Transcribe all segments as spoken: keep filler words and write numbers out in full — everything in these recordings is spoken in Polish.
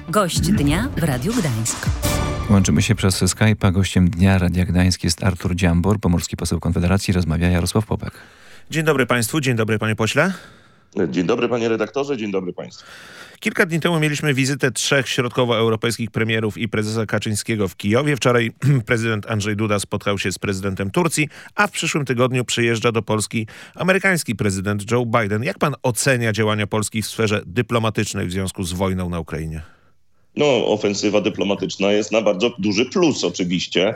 Gość dnia w Radiu Gdańsk. Łączymy się przez Skype'a. Gościem dnia Radia Gdańsk jest Artur Dziambor, pomorski poseł Konfederacji. Rozmawia Jarosław Popek. Dzień dobry Państwu, dzień dobry Panie Pośle. Dzień dobry Panie Redaktorze, dzień dobry Państwu. Kilka dni temu mieliśmy wizytę trzech środkowoeuropejskich premierów i prezesa Kaczyńskiego w Kijowie. Wczoraj prezydent Andrzej Duda spotkał się z prezydentem Turcji, a w przyszłym tygodniu przyjeżdża do Polski amerykański prezydent Joe Biden. Jak pan ocenia działania Polski w sferze dyplomatycznej w związku z wojną na Ukrainie? No, ofensywa dyplomatyczna jest na bardzo duży plus oczywiście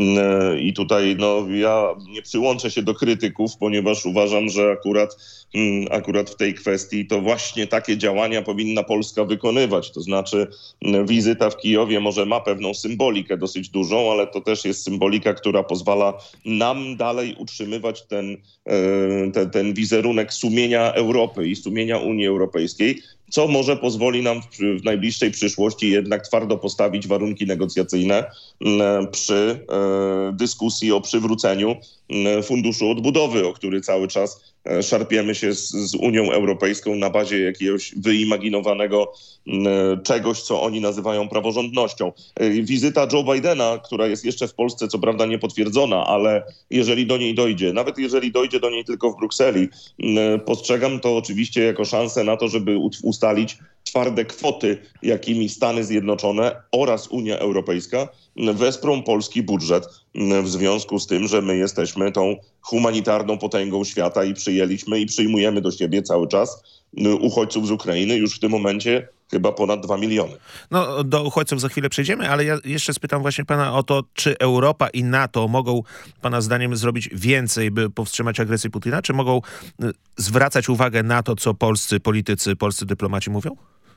i tutaj no, ja nie przyłączę się do krytyków, ponieważ uważam, że akurat, akurat w tej kwestii to właśnie takie działania powinna Polska wykonywać. To znaczy wizyta w Kijowie może ma pewną symbolikę dosyć dużą, ale to też jest symbolika, która pozwala nam dalej utrzymywać ten, ten, ten wizerunek sumienia Europy i sumienia Unii Europejskiej, co może pozwoli nam w, w najbliższej przyszłości jednak twardo postawić warunki negocjacyjne przy e, dyskusji o przywróceniu Funduszu Odbudowy, o który cały czas szarpiemy się z, z Unią Europejską na bazie jakiegoś wyimaginowanego czegoś, co oni nazywają praworządnością. Wizyta Joe Bidena, która jest jeszcze w Polsce, co prawda niepotwierdzona, ale jeżeli do niej dojdzie, nawet jeżeli dojdzie do niej tylko w Brukseli, postrzegam to oczywiście jako szansę na to, żeby ustalić twarde kwoty, jakimi Stany Zjednoczone oraz Unia Europejska wesprą polski budżet w związku z tym, że my jesteśmy tą humanitarną potęgą świata i przyjęliśmy i przyjmujemy do siebie cały czas uchodźców z Ukrainy, już w tym momencie chyba ponad dwa miliony. No, do uchodźców za chwilę przejdziemy, ale ja jeszcze spytam właśnie pana o to, czy Europa i NATO mogą pana zdaniem zrobić więcej, by powstrzymać agresję Putina? Czy mogą zwracać uwagę na to, co polscy politycy, polscy dyplomaci mówią?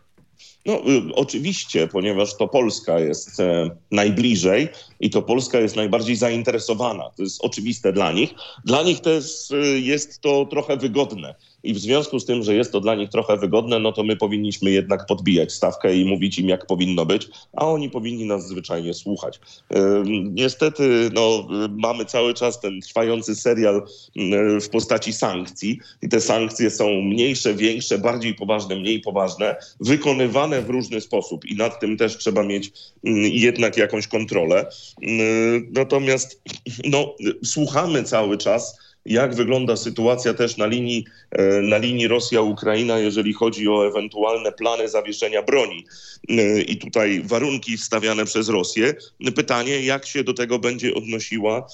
No y, oczywiście, ponieważ to Polska jest e, najbliżej i to Polska jest najbardziej zainteresowana. To jest oczywiste dla nich. Dla nich też y, jest to trochę wygodne. I w związku z tym, że jest to dla nich trochę wygodne, no to my powinniśmy jednak podbijać stawkę i mówić im, jak powinno być, a oni powinni nas zwyczajnie słuchać. Yy, niestety no, mamy cały czas ten trwający serial yy, w postaci sankcji i te sankcje są mniejsze, większe, bardziej poważne, mniej poważne, wykonywane w różny sposób i nad tym też trzeba mieć yy, jednak jakąś kontrolę. Yy, natomiast no, słuchamy cały czas, jak wygląda sytuacja też na linii, na linii Rosja-Ukraina, jeżeli chodzi o ewentualne plany zawieszenia broni i tutaj warunki stawiane przez Rosję. Pytanie, jak się do tego będzie odnosiła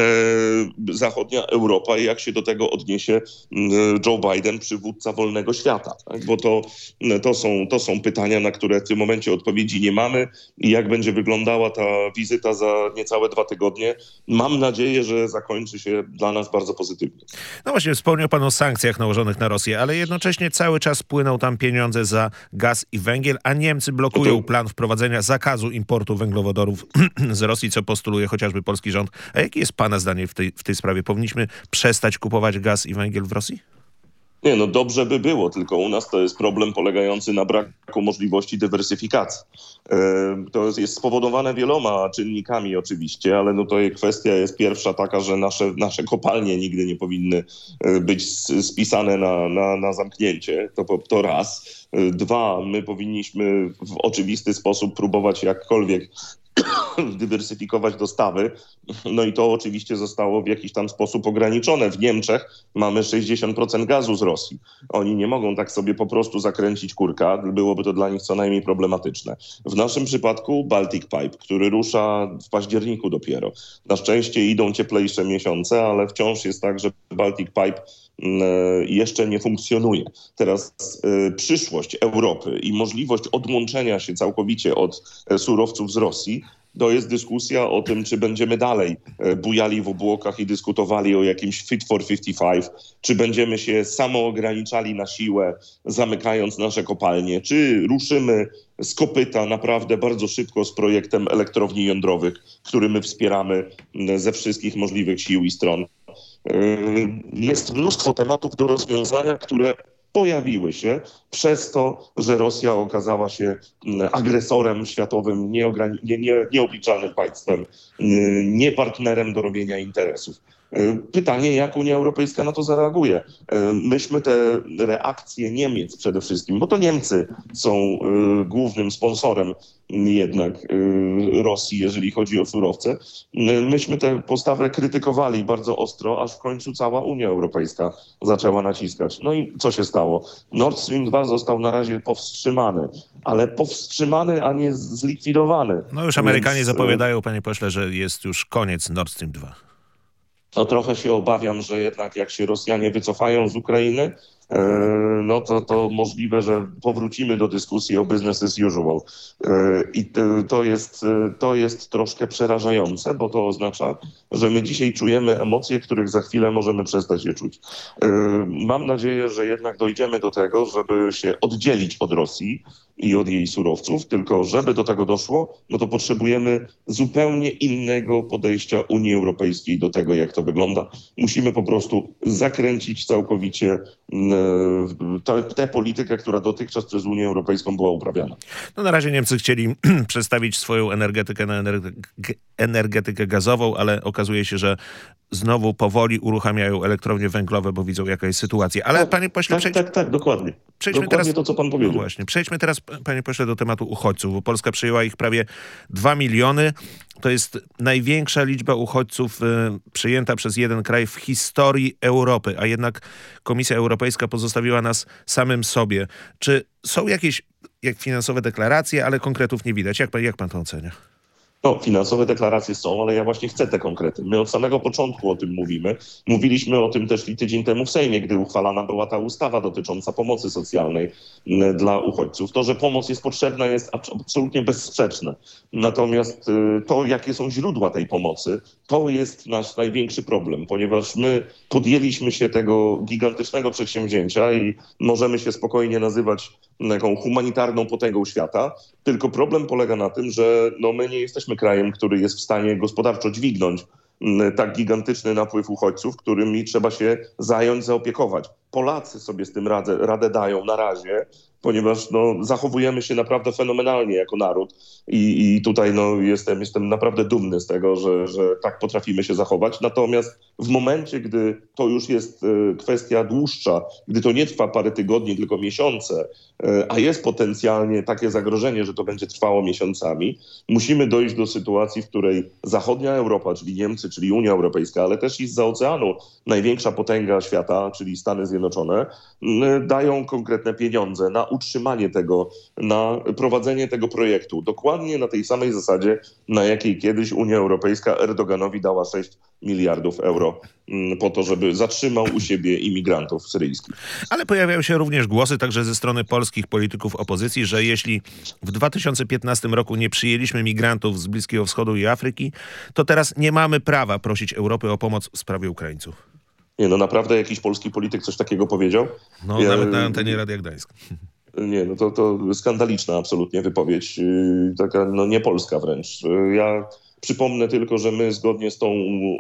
zachodnia Europa i jak się do tego odniesie Joe Biden, przywódca wolnego świata. Tak? Bo to, to, są, to są pytania, na które w tym momencie odpowiedzi nie mamy i jak będzie wyglądała ta wizyta za niecałe dwa tygodnie. Mam nadzieję, że zakończy się dla nas bardzo pozytywnie. No właśnie, wspomniał pan o sankcjach nałożonych na Rosję, ale jednocześnie cały czas płyną tam pieniądze za gaz i węgiel, a Niemcy blokują to... plan wprowadzenia zakazu importu węglowodorów z Rosji, co postuluje chociażby polski rząd. A jakie jest pana zdanie w tej, w tej sprawie? Powinniśmy przestać kupować gaz i węgiel w Rosji? Nie, no dobrze by było, tylko u nas to jest problem polegający na braku możliwości dywersyfikacji. To jest spowodowane wieloma czynnikami oczywiście, ale no to kwestia jest pierwsza taka, że nasze, nasze kopalnie nigdy nie powinny być spisane na, na, na zamknięcie. To, to raz. Dwa, my powinniśmy w oczywisty sposób próbować jakkolwiek dywersyfikować dostawy. No i to oczywiście zostało w jakiś tam sposób ograniczone. W Niemczech mamy sześćdziesiąt procent gazu z Rosji. Oni nie mogą tak sobie po prostu zakręcić kurka. Byłoby to dla nich co najmniej problematyczne. W naszym przypadku Baltic Pipe, który rusza w październiku dopiero. Na szczęście idą cieplejsze miesiące, ale wciąż jest tak, że Baltic Pipe jeszcze nie funkcjonuje. Teraz y, przyszłość Europy i możliwość odłączenia się całkowicie od y, surowców z Rosji, to jest dyskusja o tym, czy będziemy dalej y, bujali w obłokach i dyskutowali o jakimś Fit for pięćdziesiąt pięć, czy będziemy się samoograniczali na siłę, zamykając nasze kopalnie, czy ruszymy z kopyta naprawdę bardzo szybko z projektem elektrowni jądrowych, który my wspieramy y, ze wszystkich możliwych sił i stron. Jest mnóstwo tematów do rozwiązania, które pojawiły się przez to, że Rosja okazała się agresorem światowym, nieograni- nie, nie, nieobliczalnym państwem, nie partnerem do robienia interesów. Pytanie, jak Unia Europejska na to zareaguje. Myśmy te reakcje Niemiec przede wszystkim, bo to Niemcy są głównym sponsorem jednak Rosji, jeżeli chodzi o surowce. Myśmy tę postawę krytykowali bardzo ostro, aż w końcu cała Unia Europejska zaczęła naciskać. No i co się stało? Nord Stream dwa został na razie powstrzymany, ale powstrzymany, a nie zlikwidowany. No już Amerykanie Więc zapowiadają, panie pośle, że jest już koniec Nord Stream dwa. No trochę się obawiam, że jednak jak się Rosjanie wycofają z Ukrainy, no to, to możliwe, że powrócimy do dyskusji o business as usual. I to jest, to jest troszkę przerażające, bo to oznacza, że my dzisiaj czujemy emocje, których za chwilę możemy przestać je czuć. Mam nadzieję, że jednak dojdziemy do tego, żeby się oddzielić od Rosji i od jej surowców, tylko żeby do tego doszło, no to potrzebujemy zupełnie innego podejścia Unii Europejskiej do tego, jak to wygląda. Musimy po prostu zakręcić całkowicie tę politykę, która dotychczas przez Unię Europejską była uprawiana. No na razie Niemcy chcieli przestawić swoją energetykę na energe- energetykę gazową, ale okazuje się, że znowu powoli uruchamiają elektrownie węglowe, bo widzą, jaka jest sytuacja. Ale tak, panie pośle... Tak, przejdź... tak, tak, dokładnie. Przejdźmy dokładnie teraz... to, co pan powiedział. No właśnie. Przejdźmy teraz, panie pośle, do tematu uchodźców, bo Polska przyjęła ich prawie dwa miliony. To jest największa liczba uchodźców y, przyjęta przez jeden kraj w historii Europy, a jednak Komisja Europejska pozostawiła nas samym sobie. Czy są jakieś jak finansowe deklaracje, ale konkretów nie widać? Jak pan, jak pan to ocenia? No, finansowe deklaracje są, ale ja właśnie chcę te konkrety. My od samego początku o tym mówimy. Mówiliśmy o tym też i tydzień temu w Sejmie, gdy uchwalana była ta ustawa dotycząca pomocy socjalnej dla uchodźców. To, że pomoc jest potrzebna, jest absolutnie bezsprzeczne. Natomiast to, jakie są źródła tej pomocy, to jest nasz największy problem, ponieważ my podjęliśmy się tego gigantycznego przedsięwzięcia i możemy się spokojnie nazywać taką humanitarną potęgą świata, tylko problem polega na tym, że no my nie jesteśmy krajem, który jest w stanie gospodarczo dźwignąć tak gigantyczny napływ uchodźców, którymi trzeba się zająć, zaopiekować. Polacy sobie z tym radę, radę dają na razie, ponieważ no, zachowujemy się naprawdę fenomenalnie jako naród i, i tutaj no, jestem, jestem naprawdę dumny z tego, że, że tak potrafimy się zachować. Natomiast w momencie, gdy to już jest y, kwestia dłuższa, gdy to nie trwa parę tygodni, tylko miesiące, y, a jest potencjalnie takie zagrożenie, że to będzie trwało miesiącami, musimy dojść do sytuacji, w której zachodnia Europa, czyli Niemcy, czyli Unia Europejska, ale też i zza oceanu największa potęga świata, czyli Stany Zjednoczone, y, dają konkretne pieniądze na utrzymanie tego, na prowadzenie tego projektu. Dokładnie na tej samej zasadzie, na jakiej kiedyś Unia Europejska Erdoganowi dała sześć miliardów euro po to, żeby zatrzymał u siebie imigrantów syryjskich. Ale pojawiają się również głosy także ze strony polskich polityków opozycji, że jeśli w dwa tysiące piętnastym roku nie przyjęliśmy migrantów z Bliskiego Wschodu i Afryki, to teraz nie mamy prawa prosić Europy o pomoc w sprawie Ukraińców. Nie, no naprawdę jakiś polski polityk coś takiego powiedział? No ja... nawet na antenie Radia Gdańsk. Nie, no to, to skandaliczna absolutnie wypowiedź, yy, taka no niepolska wręcz. Yy, ja przypomnę tylko, że my zgodnie z tą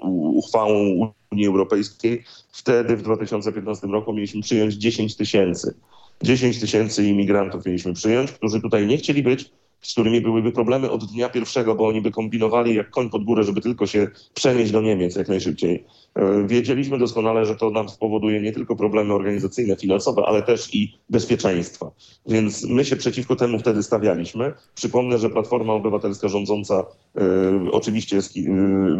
uchwałą Unii Europejskiej wtedy w dwa tysiące piętnastym roku mieliśmy przyjąć dziesięć tysięcy. dziesięć tysięcy imigrantów mieliśmy przyjąć, którzy tutaj nie chcieli być, z którymi byłyby problemy od dnia pierwszego, bo oni by kombinowali jak koń pod górę, żeby tylko się przenieść do Niemiec jak najszybciej. Wiedzieliśmy doskonale, że to nam spowoduje nie tylko problemy organizacyjne, finansowe, ale też i bezpieczeństwa. Więc my się przeciwko temu wtedy stawialiśmy. Przypomnę, że Platforma Obywatelska rządząca y, oczywiście jest, y,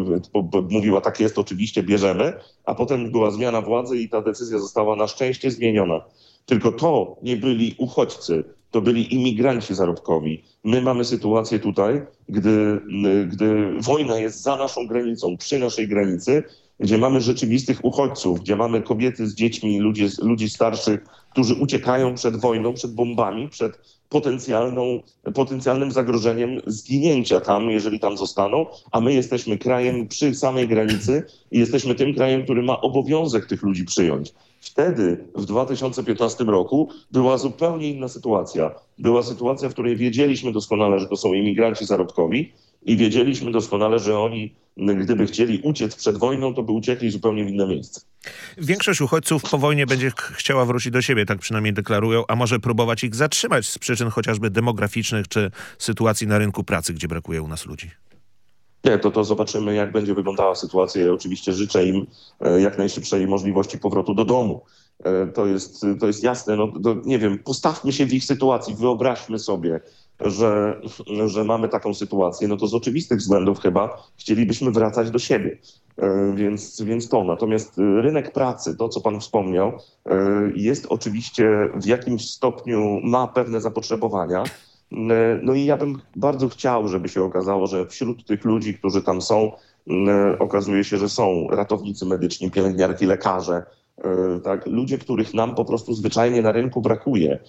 y, mówiła tak jest, oczywiście bierzemy, a potem była zmiana władzy i ta decyzja została na szczęście zmieniona. Tylko to nie byli uchodźcy, to byli imigranci zarobkowi. My mamy sytuację tutaj, gdy, gdy wojna jest za naszą granicą, przy naszej granicy, gdzie mamy rzeczywistych uchodźców, gdzie mamy kobiety z dziećmi, ludzi, ludzi starszych, którzy uciekają przed wojną, przed bombami, przed potencjalną, potencjalnym zagrożeniem zginięcia tam, jeżeli tam zostaną, a my jesteśmy krajem przy samej granicy i jesteśmy tym krajem, który ma obowiązek tych ludzi przyjąć. Wtedy, w dwa tysiące piętnastym roku, była zupełnie inna sytuacja. Była sytuacja, w której wiedzieliśmy doskonale, że to są imigranci zarobkowi i wiedzieliśmy doskonale, że oni, gdyby chcieli uciec przed wojną, to by uciekli zupełnie w inne miejsce. Większość uchodźców po wojnie będzie chciała wrócić do siebie, tak przynajmniej deklarują, a może próbować ich zatrzymać z przyczyn chociażby demograficznych czy sytuacji na rynku pracy, gdzie brakuje u nas ludzi. Nie, to, to zobaczymy, jak będzie wyglądała sytuacja. Ja oczywiście życzę im jak najszybszej możliwości powrotu do domu. To jest, to jest jasne. No, to, nie wiem, postawmy się w ich sytuacji, wyobraźmy sobie, że, że mamy taką sytuację, no to z oczywistych względów chyba chcielibyśmy wracać do siebie. Więc, więc to. Natomiast rynek pracy, to co pan wspomniał, jest oczywiście w jakimś stopniu, ma pewne zapotrzebowania. No i ja bym bardzo chciał, żeby się okazało, że wśród tych ludzi, którzy tam są, okazuje się, że są ratownicy medyczni, pielęgniarki, lekarze, tak, ludzie, których nam po prostu zwyczajnie na rynku brakuje,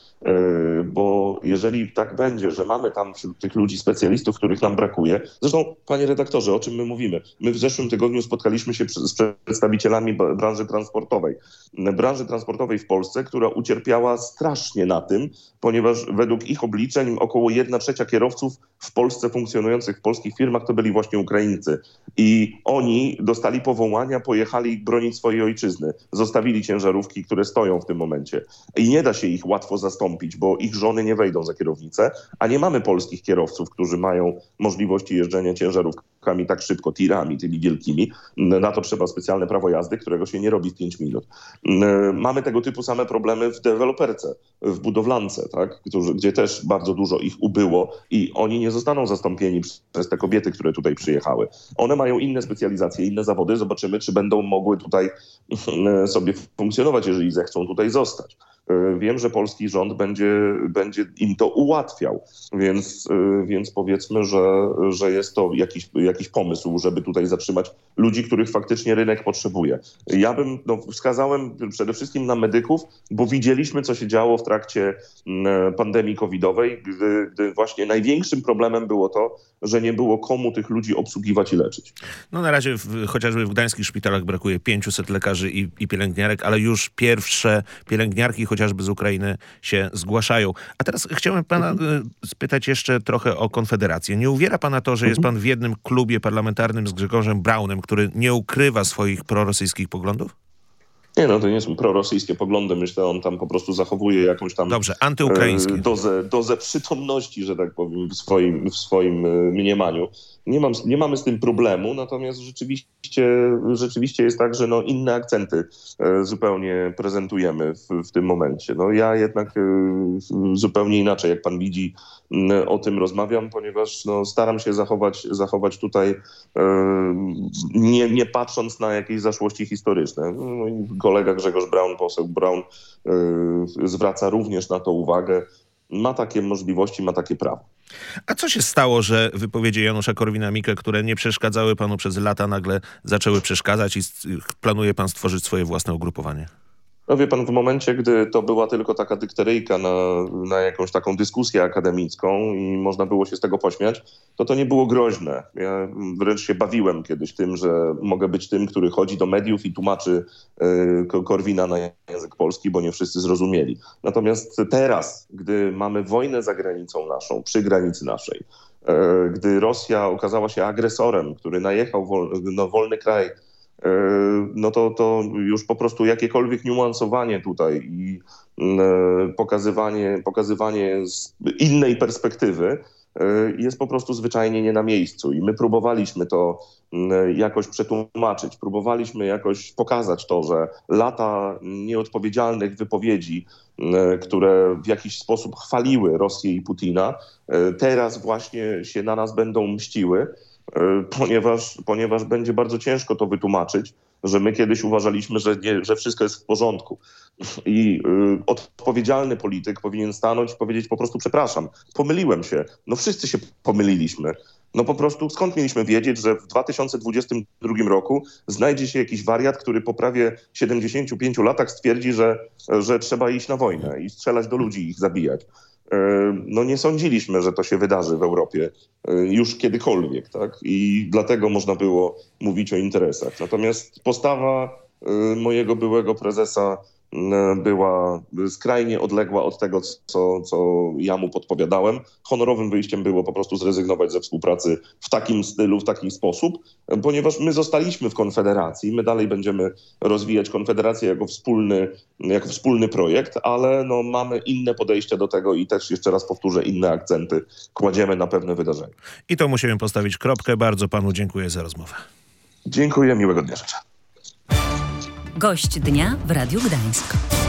bo jeżeli tak będzie, że mamy tam wśród tych ludzi specjalistów, których nam brakuje, zresztą panie redaktorze, o czym my mówimy? My w zeszłym tygodniu spotkaliśmy się z przedstawicielami branży transportowej. Branży transportowej w Polsce, która ucierpiała strasznie na tym, ponieważ według ich obliczeń około jedna trzecia kierowców w Polsce funkcjonujących w polskich firmach to byli właśnie Ukraińcy. I oni dostali powołania, pojechali bronić swojej ojczyzny. Zostawili ciężarówki, które stoją w tym momencie. I nie da się ich łatwo zastąpić, bo ich żony nie wejdą za kierownicę, a nie mamy polskich kierowców, którzy mają możliwości jeżdżenia ciężarówkami tak szybko, tirami, tymi wielkimi. Na to trzeba specjalne prawo jazdy, którego się nie robi w pięć minut. Mamy tego typu same problemy w deweloperce, w budowlance, tak? Którzy, gdzie też bardzo dużo ich ubyło i oni nie zostaną zastąpieni przez te kobiety, które tutaj przyjechały. One mają inne specjalizacje, inne zawody. Zobaczymy, czy będą mogły tutaj sobie funkcjonować, jeżeli zechcą tutaj zostać. Wiem, że polski rząd będzie, będzie im to ułatwiał, więc, więc powiedzmy, że, że jest to jakiś, jakiś pomysł, żeby tutaj zatrzymać ludzi, których faktycznie rynek potrzebuje. Ja bym no, wskazałem przede wszystkim na medyków, bo widzieliśmy, co się działo w trakcie pandemii covidowej, gdy, gdy właśnie największym problemem było to, że nie było komu tych ludzi obsługiwać i leczyć. No na razie w, chociażby w gdańskich szpitalach brakuje pięciuset lekarzy i, i pielęgniarek, ale już pierwsze pielęgniarki chociażby z Ukrainy się zgłaszają. A teraz chciałem pana mhm. spytać jeszcze trochę o Konfederację. Nie uwiera pana to, że jest pan w jednym klubie parlamentarnym z Grzegorzem Braunem, który nie ukrywa swoich prorosyjskich poglądów? Nie, no to nie są prorosyjskie poglądy. Myślę, on tam po prostu zachowuje jakąś tam Dobrze, antyukraińskie. Dozę, dozę przytomności, że tak powiem, w swoim, w swoim mniemaniu. Nie, mam, nie mamy z tym problemu, natomiast rzeczywiście, rzeczywiście jest tak, że no inne akcenty zupełnie prezentujemy w, w tym momencie. No ja jednak zupełnie inaczej, jak pan widzi, o tym rozmawiam, ponieważ no, staram się zachować, zachować tutaj, nie, nie patrząc na jakieś zaszłości historyczne. No, kolega Grzegorz Braun, poseł Braun, zwraca również na to uwagę. Ma takie możliwości, ma takie prawo. A co się stało, że wypowiedzi Janusza Korwina-Mikke, które nie przeszkadzały panu przez lata, nagle zaczęły przeszkadzać i planuje pan stworzyć swoje własne ugrupowanie? No wie pan, w momencie, gdy to była tylko taka dykteryjka na, na jakąś taką dyskusję akademicką i można było się z tego pośmiać, to to nie było groźne. Ja wręcz się bawiłem kiedyś tym, że mogę być tym, który chodzi do mediów i tłumaczy y, Korwina na język polski, bo nie wszyscy zrozumieli. Natomiast teraz, gdy mamy wojnę za granicą naszą, przy granicy naszej, y, gdy Rosja okazała się agresorem, który najechał wol, no, wolny kraj, no to, to już po prostu jakiekolwiek niuansowanie tutaj i pokazywanie, pokazywanie z innej perspektywy jest po prostu zwyczajnie nie na miejscu. I my próbowaliśmy to jakoś przetłumaczyć, próbowaliśmy jakoś pokazać to, że lata nieodpowiedzialnych wypowiedzi, które w jakiś sposób chwaliły Rosję i Putina, teraz właśnie się na nas będą mściły. Ponieważ, ponieważ będzie bardzo ciężko to wytłumaczyć, że my kiedyś uważaliśmy, że, nie, że wszystko jest w porządku. I y, odpowiedzialny polityk powinien stanąć i powiedzieć po prostu przepraszam, pomyliłem się. No wszyscy się pomyliliśmy. No po prostu skąd mieliśmy wiedzieć, że w dwa tysiące dwudziestym drugim roku znajdzie się jakiś wariat, który po prawie siedemdziesięciu pięciu latach stwierdzi, że, że trzeba iść na wojnę i strzelać do ludzi i ich zabijać. No nie sądziliśmy, że to się wydarzy w Europie już kiedykolwiek, tak? I dlatego można było mówić o interesach. Natomiast postawa mojego byłego prezesa była skrajnie odległa od tego, co, co ja mu podpowiadałem. Honorowym wyjściem było po prostu zrezygnować ze współpracy w takim stylu, w taki sposób, ponieważ my zostaliśmy w Konfederacji, my dalej będziemy rozwijać Konfederację jako wspólny, jako wspólny projekt, ale no, mamy inne podejście do tego i też jeszcze raz powtórzę, inne akcenty kładziemy na pewne wydarzenia. I to musimy postawić kropkę. Bardzo panu dziękuję za rozmowę. Dziękuję, miłego dnia życzę. Gość dnia w Radiu Gdańsk.